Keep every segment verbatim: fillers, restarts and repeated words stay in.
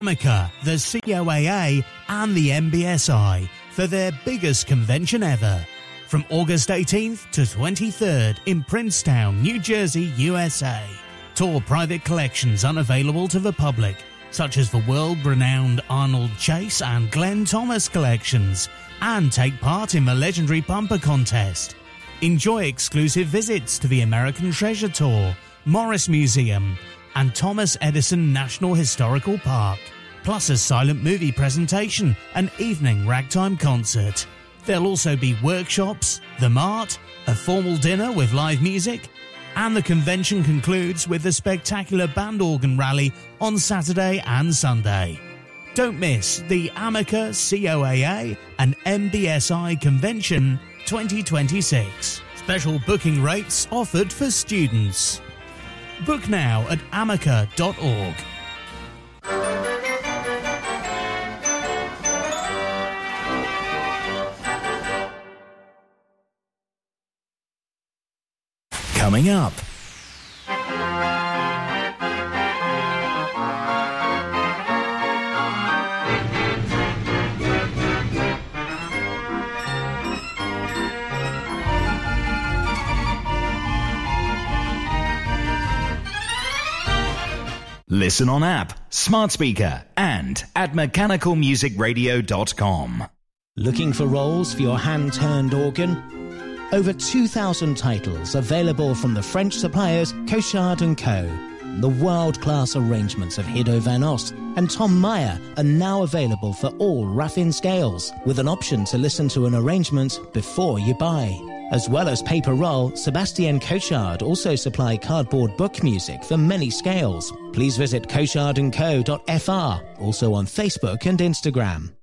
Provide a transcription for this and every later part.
Amica, the C O A A and the M B S I for their biggest convention ever. From August eighteenth to twenty-third in Princetown, New Jersey, U S A. Tour private collections unavailable to the public, such as the world-renowned Arnold Chase and Glenn Thomas collections, and take part in the legendary bumper contest. Enjoy exclusive visits to the American Treasure Tour, Morris Museum, and Thomas Edison National Historical Park, plus a silent movie presentation and evening ragtime concert. There'll also be workshops, the mart, a formal dinner with live music, and the convention concludes with a spectacular band organ rally on Saturday and Sunday. Don't miss the Amica, C O A A and M B S I Convention twenty twenty-six. Special booking rates offered for students. Book now at amica dot org. Coming up. Listen on app, smart speaker, and at mechanical music radio dot com. Looking for rolls for your hand-turned organ? Over two thousand titles available from the French suppliers Cochard and Co. The world-class arrangements of Hiddo van Ost and Tom Meyer are now available for all Raffin scales, with an option to listen to an arrangement before you buy. As well as paper roll, Sebastian Cochard also supply cardboard book music for many scales. Please visit cochard and co dot f r, also on Facebook and Instagram.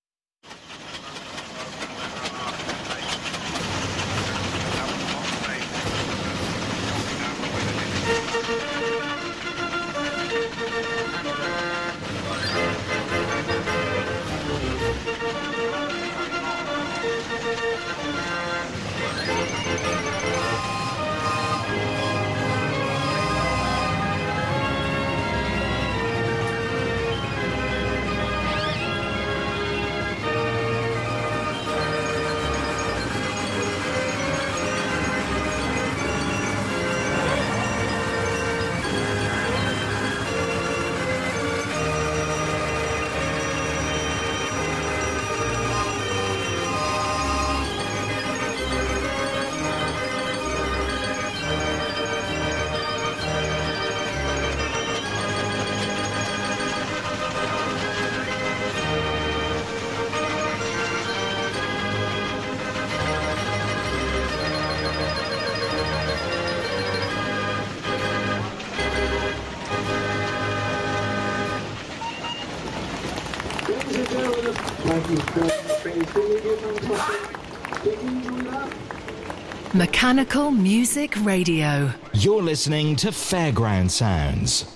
Mechanical Music Radio. You're listening to Fairground Sounds.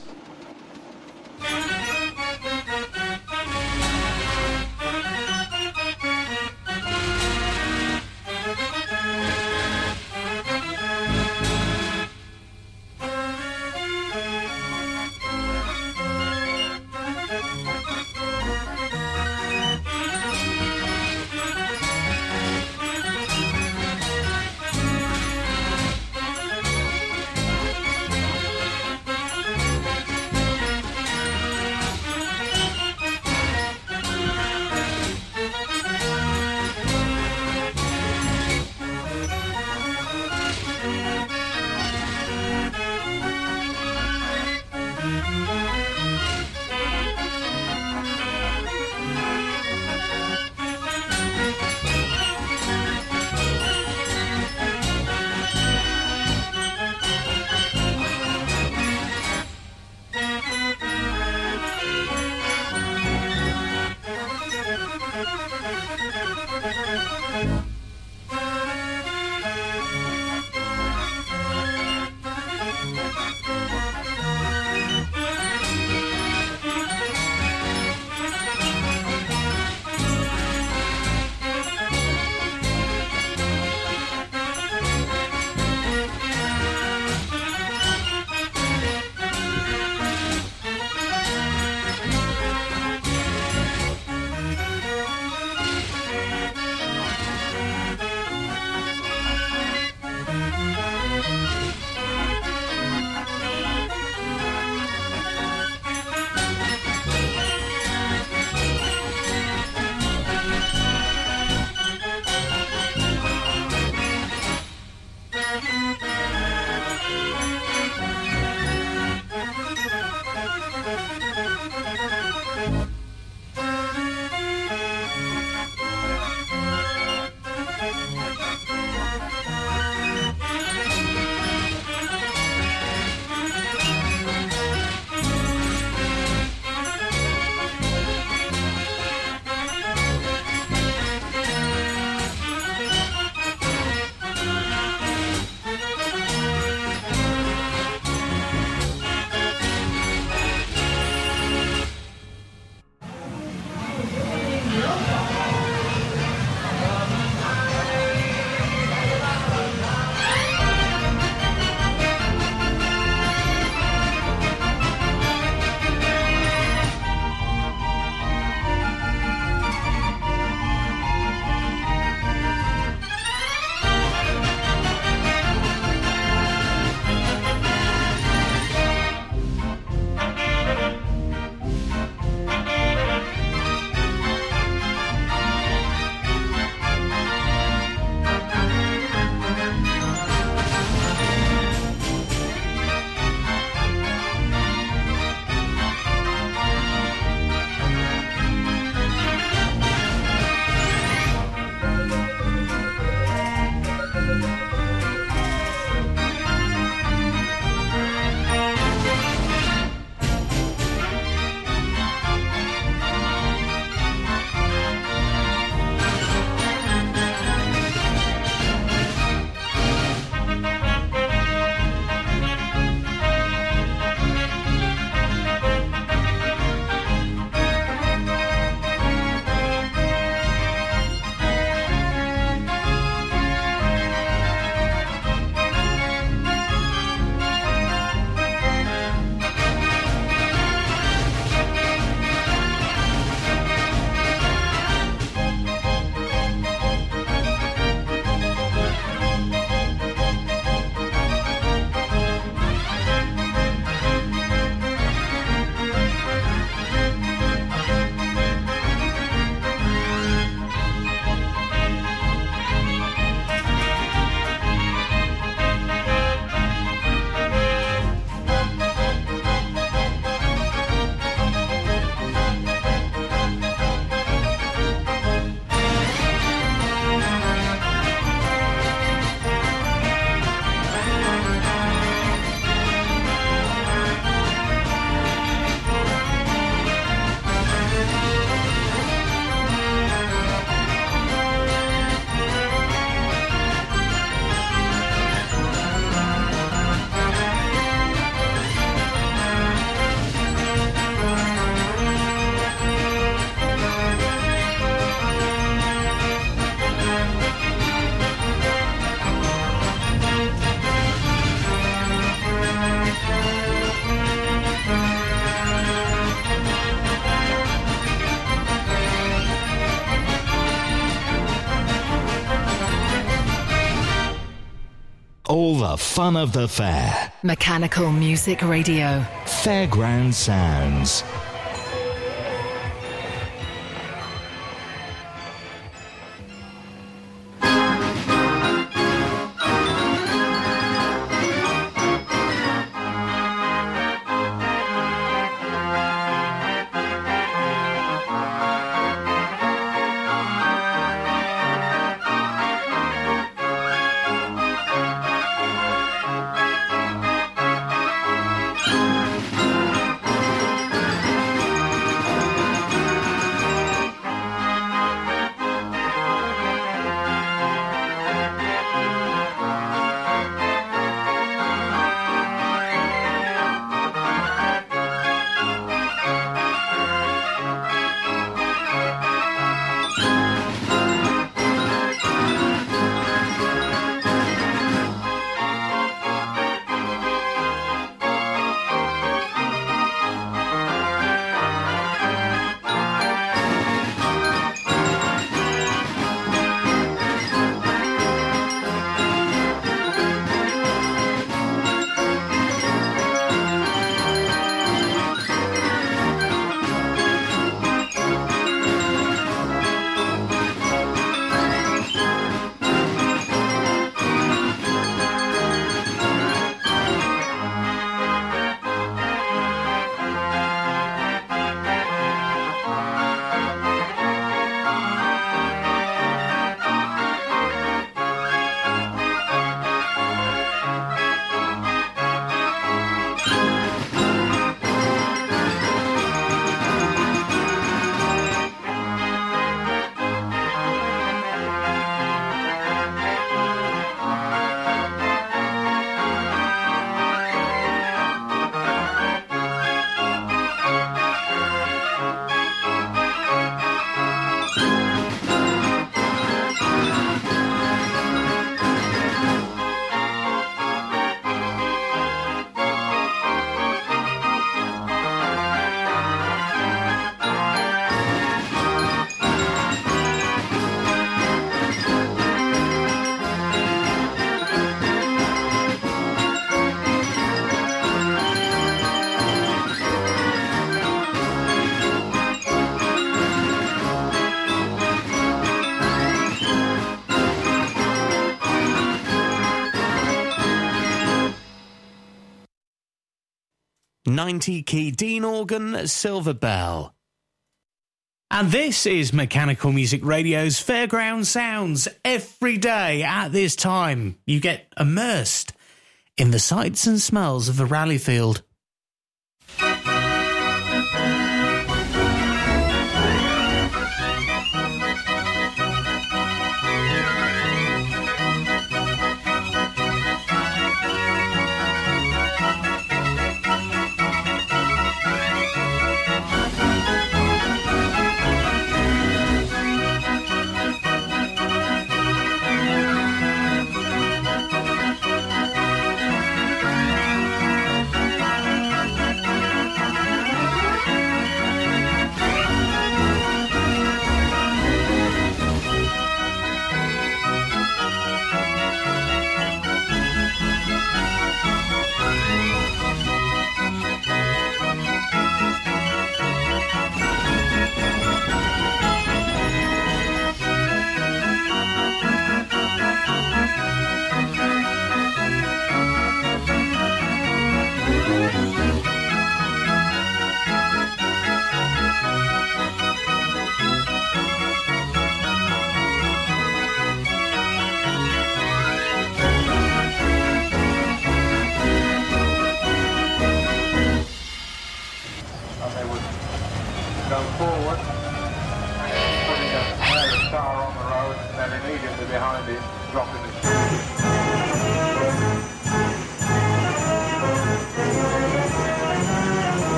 all the fun of the fair. Mechanical Music Radio. Fairground Sounds. ninety key Dean organ, Silver Bell. And this is Mechanical Music Radio's Fairground Sounds. Every day at this time, you get immersed in the sights and smells of the rally field.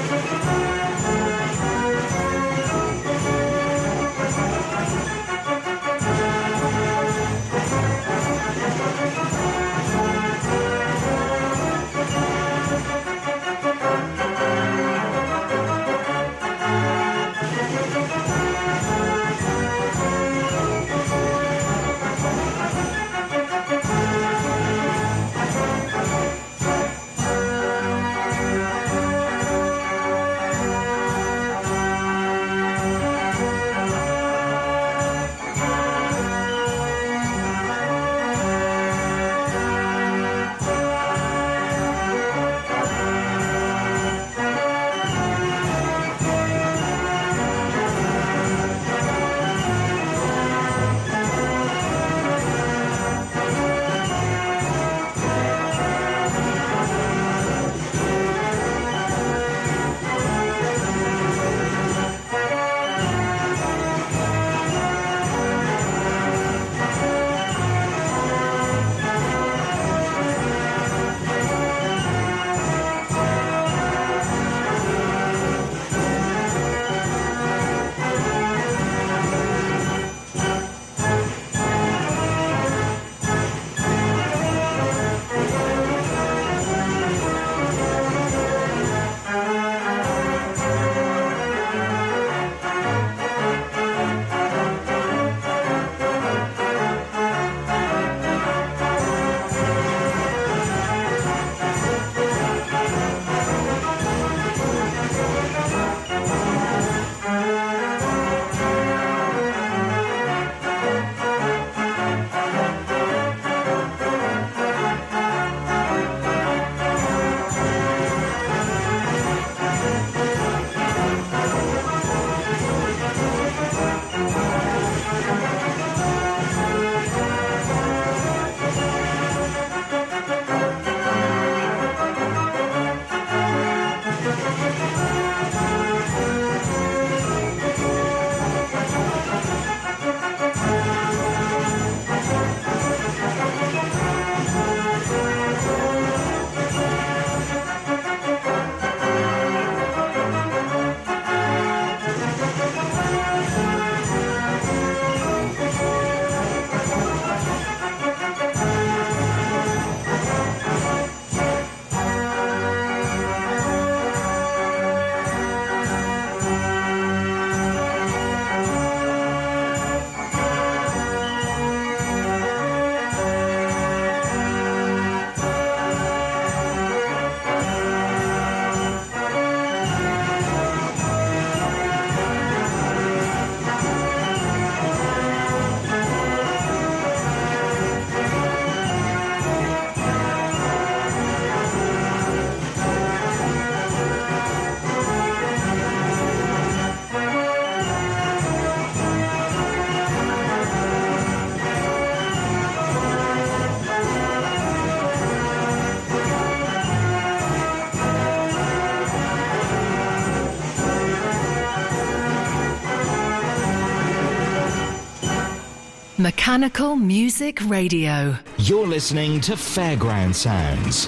Mechanical Music Radio. You're listening to Fairground Sounds.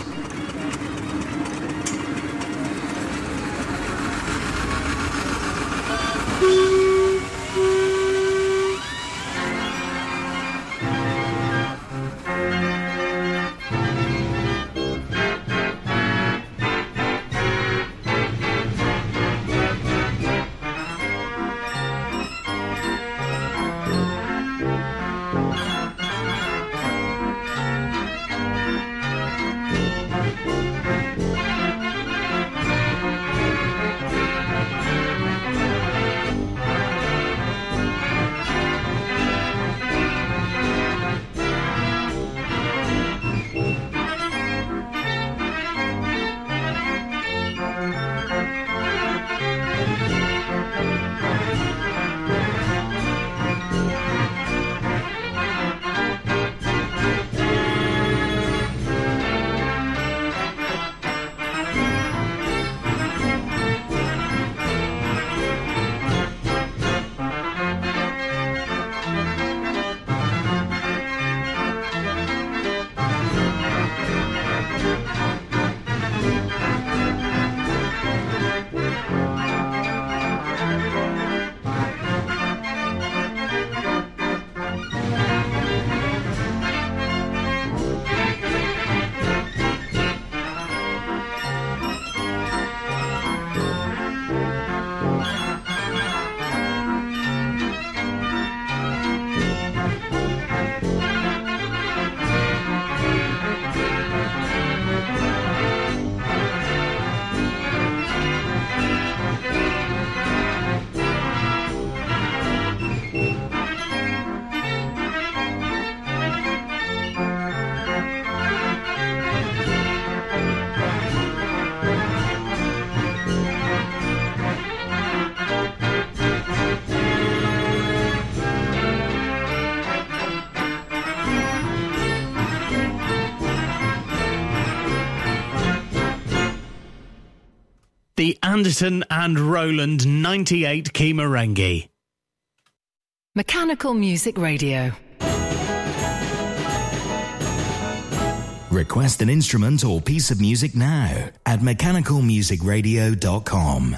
Anderton and Roland ninety-eight key merengue. Mechanical Music Radio. Request an instrument or piece of music now at mechanical music radio dot com.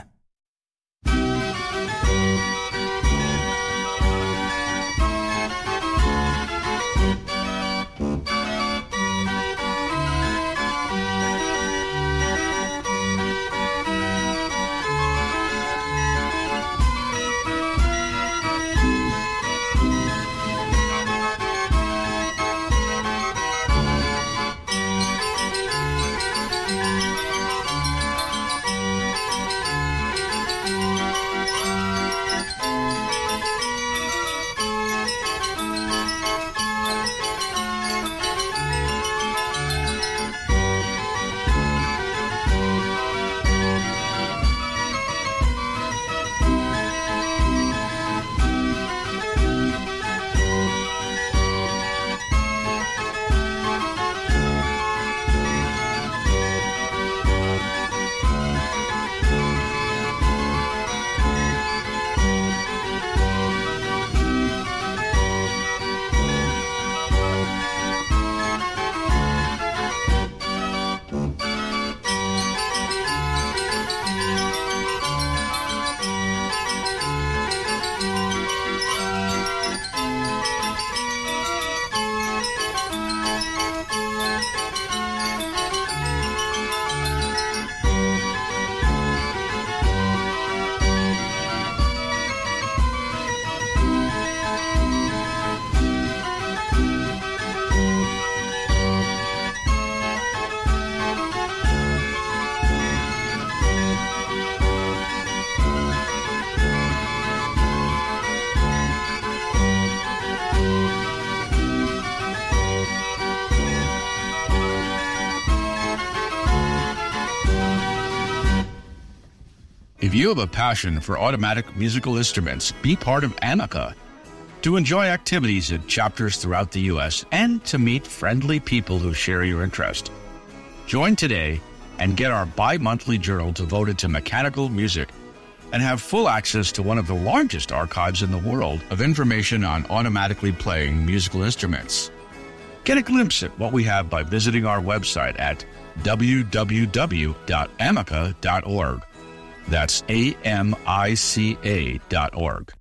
If you have a passion for automatic musical instruments, be part of AMICA. To enjoy activities at chapters throughout the U S and to meet friendly people who share your interest. Join today and get our bi-monthly journal devoted to mechanical music and have full access to one of the largest archives in the world of information on automatically playing musical instruments. Get a glimpse at what we have by visiting our website at w w w dot amica dot org. That's A M I C A dot org.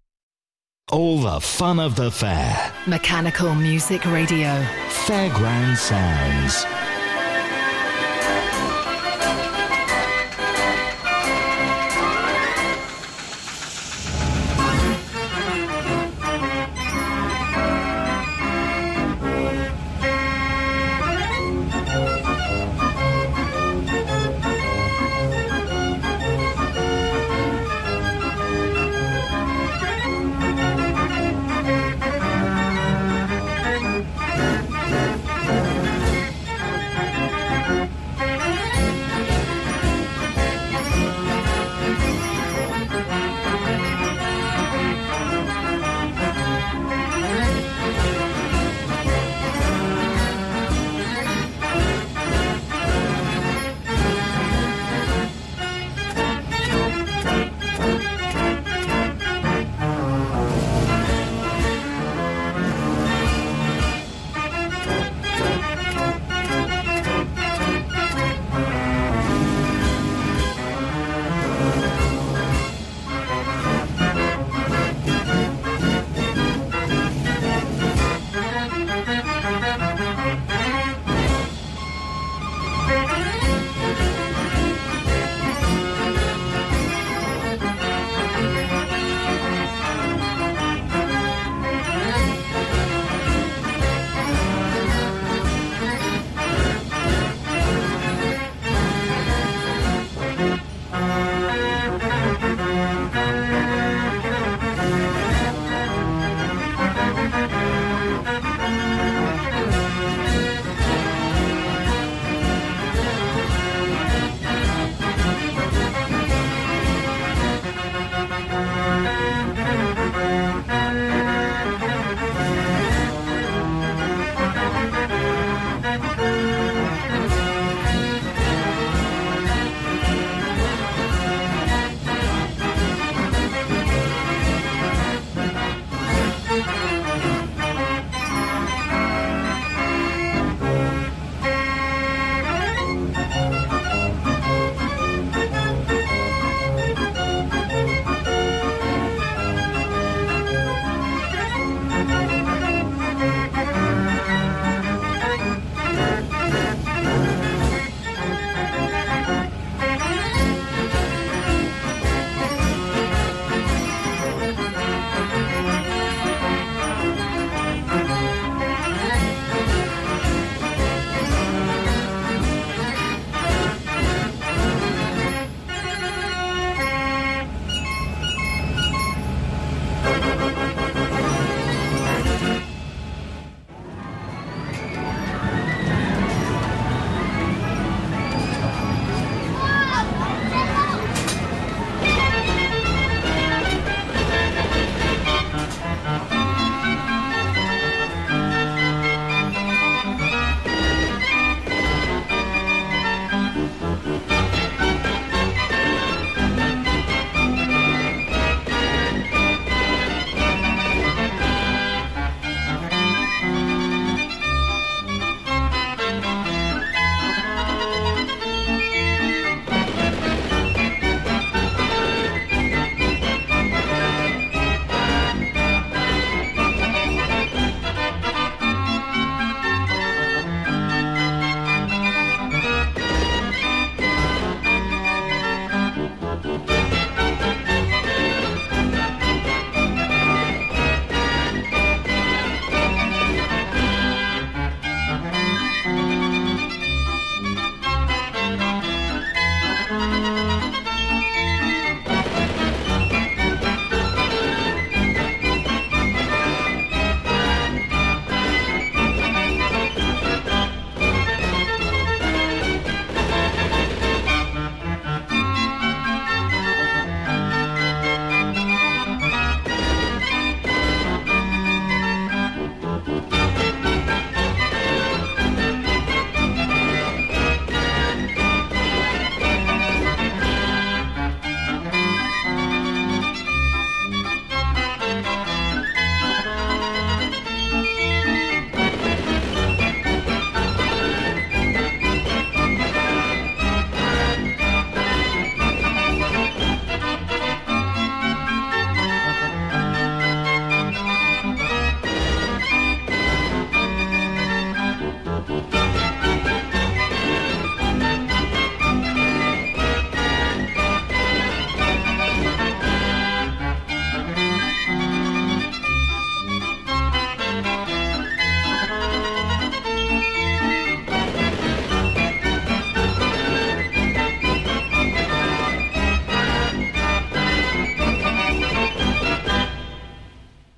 All the fun of the fair. Mechanical Music Radio. Fairground Sounds.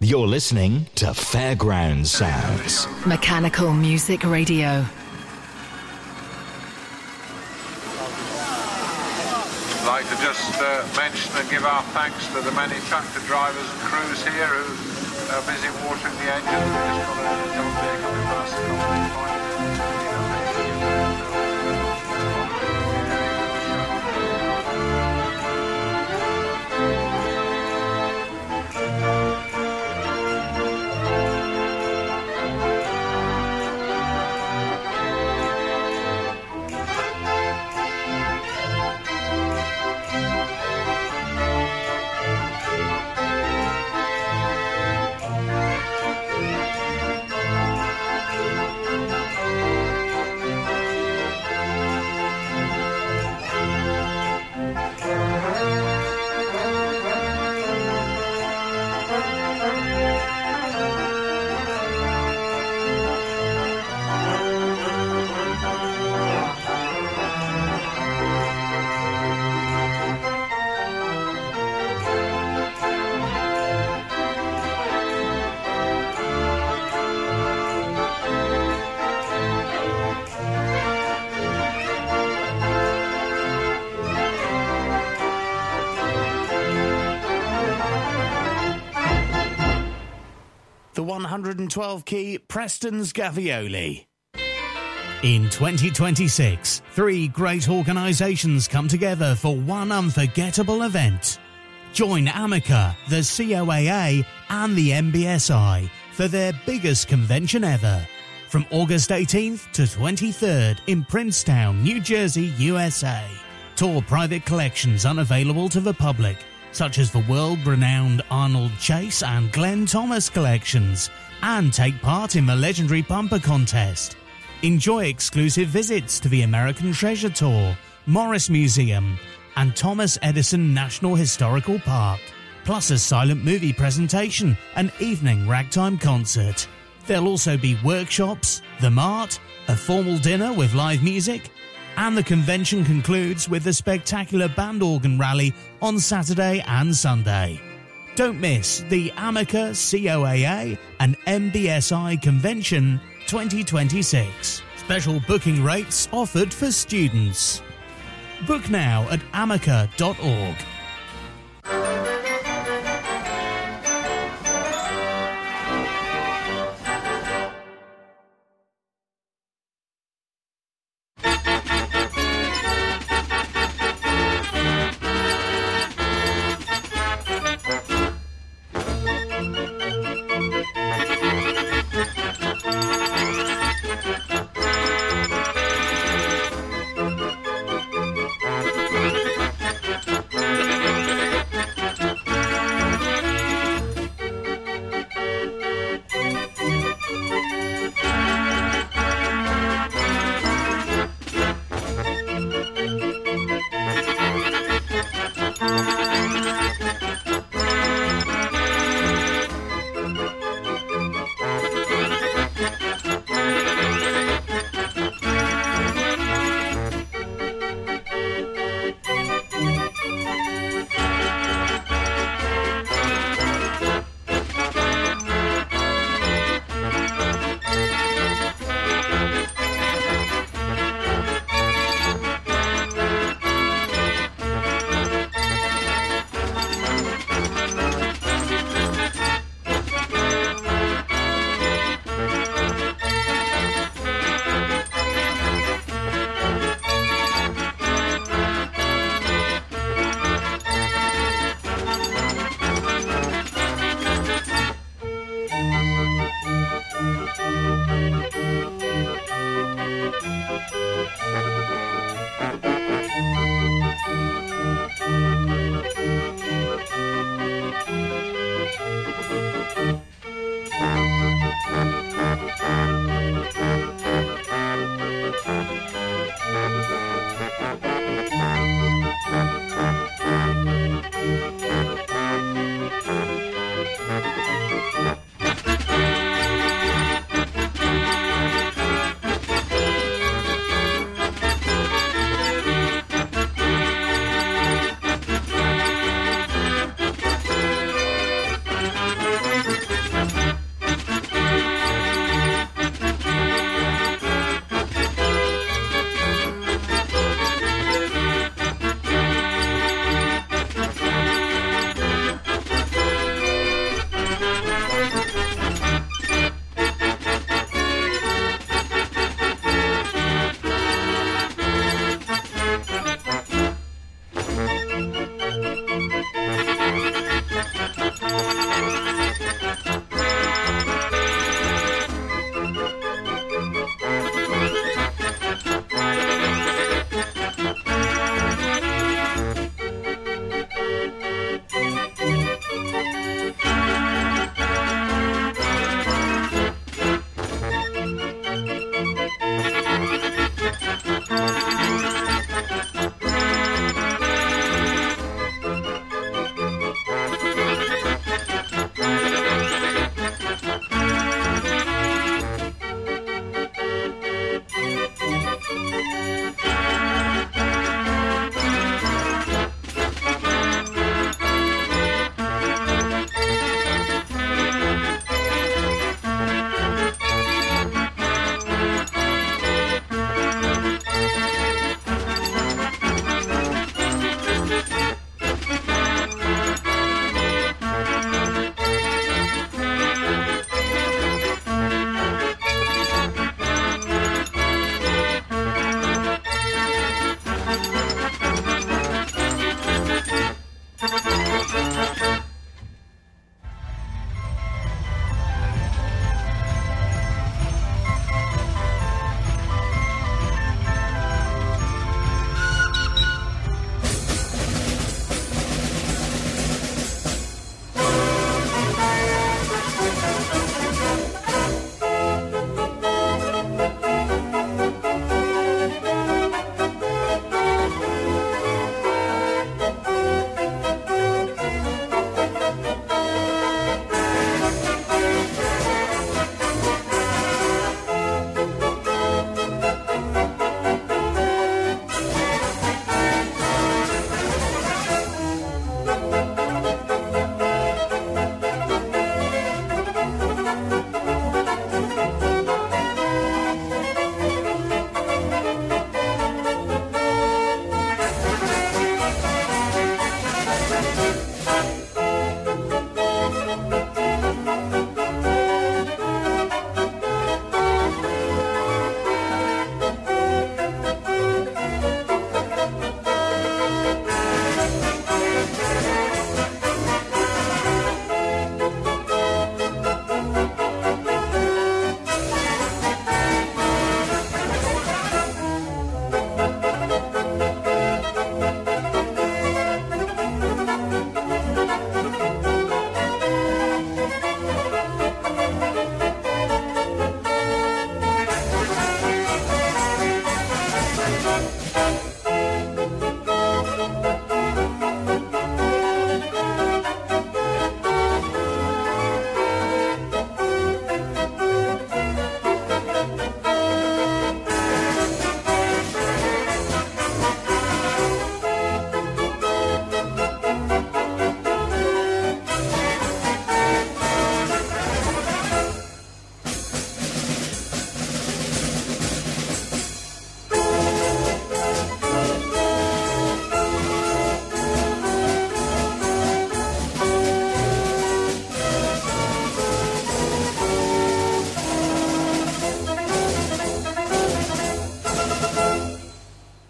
You're listening to Fairground Sounds. Mechanical Music Radio. I'd like to just uh, mention and give our thanks to the many tractor drivers and crews here who are busy watering the engines. We just got a double vehicle coming past the common point. one hundred twelve key Preston's Gavioli. In twenty twenty-six, three great organisations come together for one unforgettable event. Join Amica, the C O A A and the M B S I for their biggest convention ever. From August eighteenth to twenty-third in Princetown, New Jersey, U S A. Tour private collections unavailable to the public, such as the world-renowned Arnold Chase and Glenn Thomas collections, and take part in the legendary bumper contest. Enjoy exclusive visits to the American Treasure Tour, Morris Museum, and Thomas Edison National Historical Park, plus a silent movie presentation and evening ragtime concert. There'll also be workshops, the Mart, a formal dinner with live music, and the convention concludes with the spectacular band organ rally on Saturday and Sunday. Don't miss the Amica, C O A A and M B S I Convention twenty twenty-six. Special booking rates offered for students. Book now at amica dot org.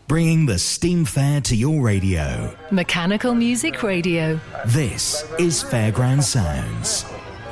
bringing the steam fair to your radio. Mechanical Music Radio. This is Fairground Sounds.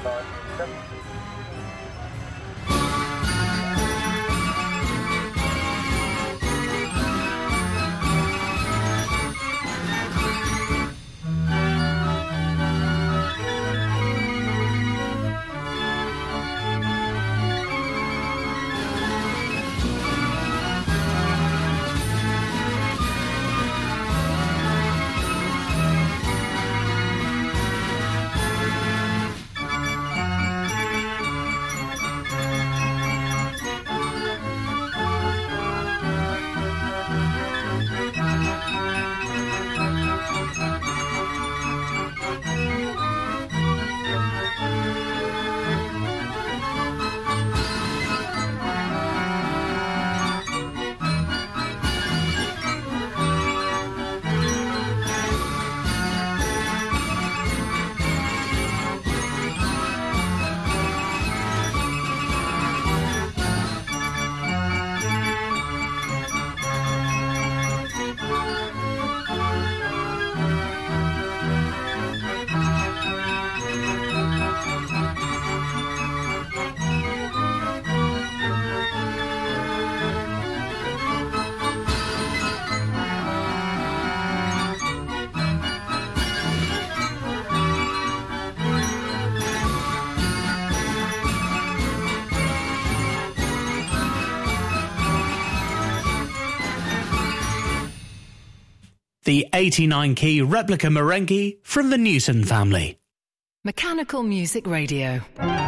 The eighty-nine key replica Merengue from the Newton family. Mechanical Music Radio.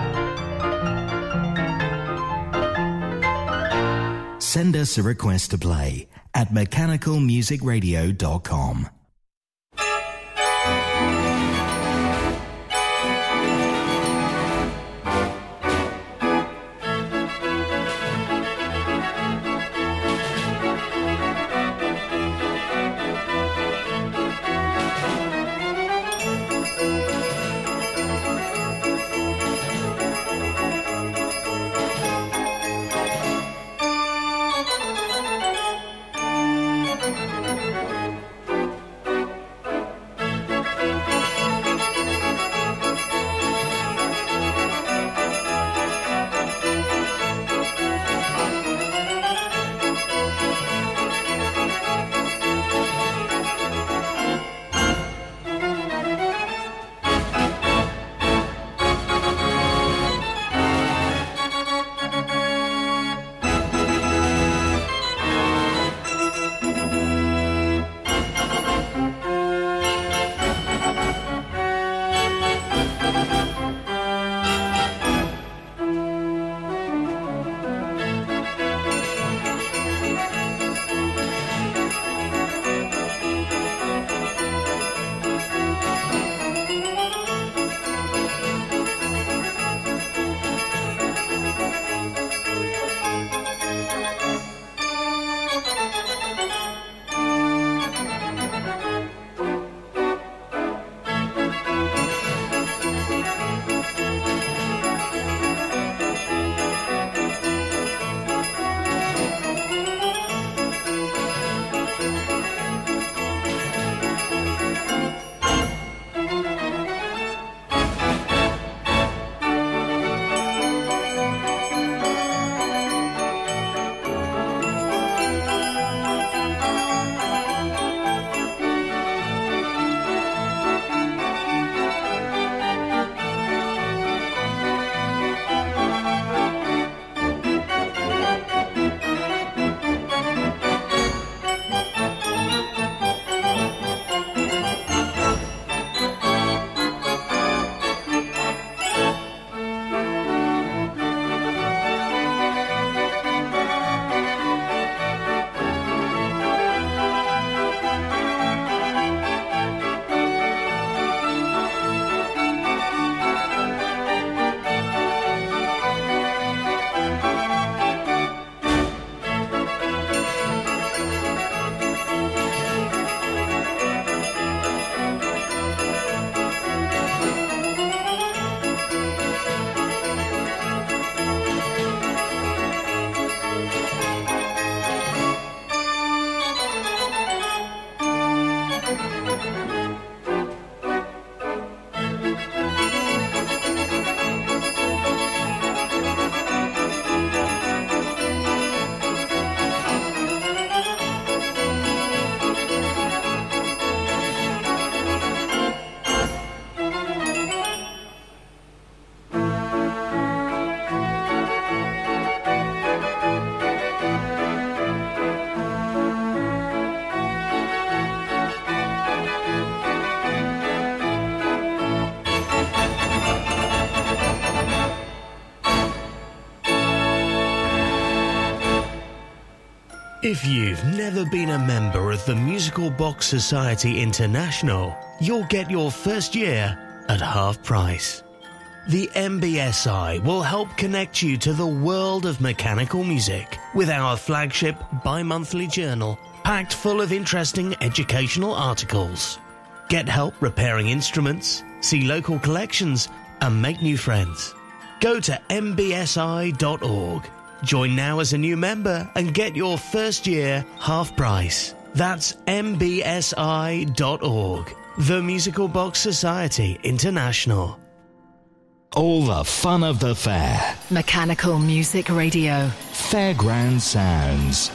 Send us a request to play at mechanical music radio dot com. If you've never been a member of the Musical Box Society International, you'll get your first year at half price. The M B S I will help connect you to the world of mechanical music with our flagship bi-monthly journal packed full of interesting educational articles. Get help repairing instruments, see local collections, and make new friends. Go to m b s i dot org. Join now as a new member and get your first year half price. That's m b s i dot org. The Musical Box Society International. All the fun of the fair. Mechanical Music Radio. Fairground Sounds.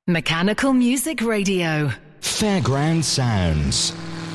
Mechanical Music Radio. Fairground Sounds.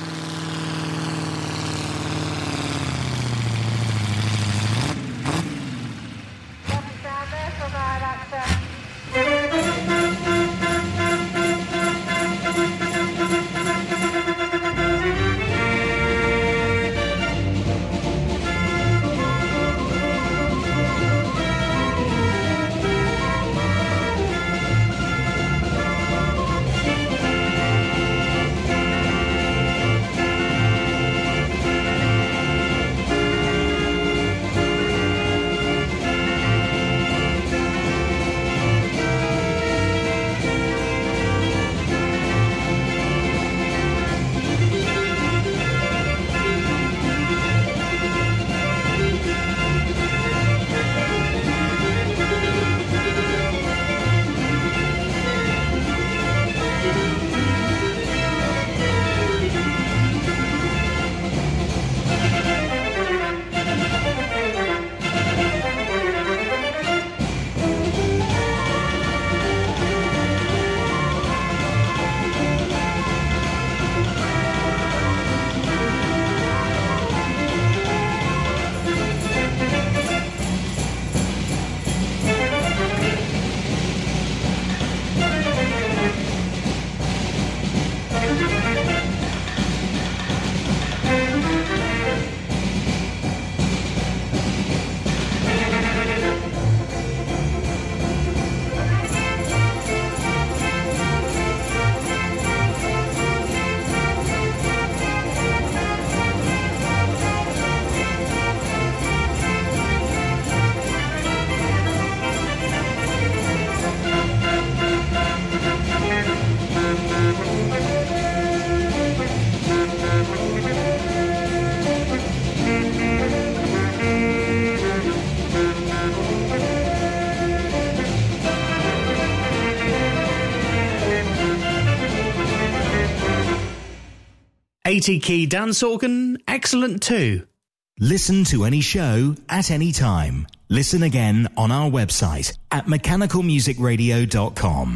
eighty key dance organ, excellent too. Listen to any show at any time. Listen again on our website at mechanical music radio dot com.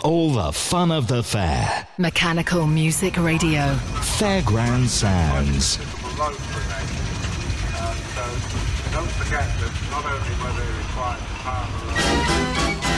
all the fun of the fair. Mechanical Music Radio. Fairground Sounds. Uh, so don't forget that not only were they required to power the